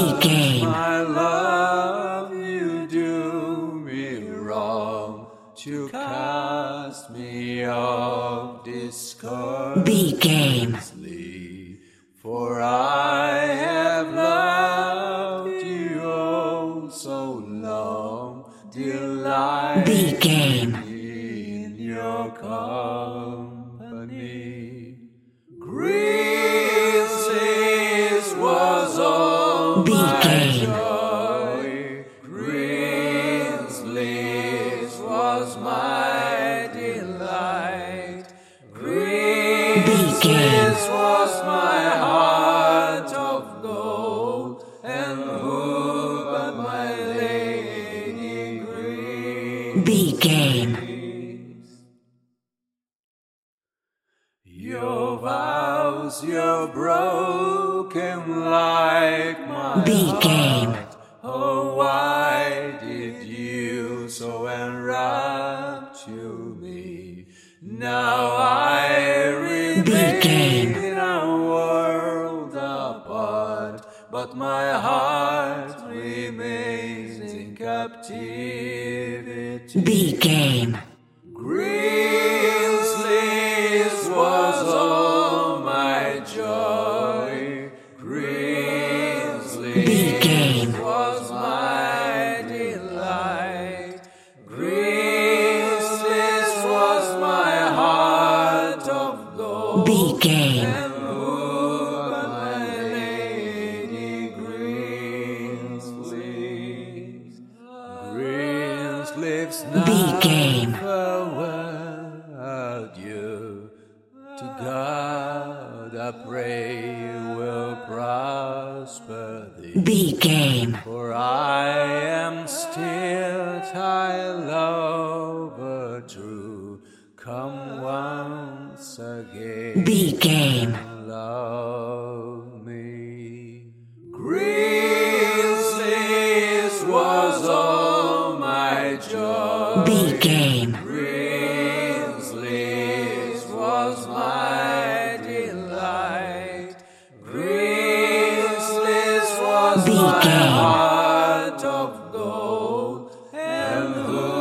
Game. My love, you do me wrong to cast me off discordantly. Game. For I have loved you oh so long, delight Game. in your company. Greasy was all my Game. joy. Greensleeves was my delight. Greensleeves was my heart of gold, and who but my lady Green? Game. Your vows, you're broken like my Game. heart. Oh, why did you so enrapture me? Now I remain in a world apart, but my heart remains in captivity. Game. Greensleeves was all my joy. Greensleeves was my delight. Greensleeves was my heart of gold. Game. And who but my lady Greensleeves? Greensleeves now. Game. Farewell, adieu. To God I pray will prosper thee. Game. For I am still thy lover true. Come once again, Game. love me. Greensleeves was all my joy. Game. Greensleeves was my delight. Greensleeves was my heart of gold, and who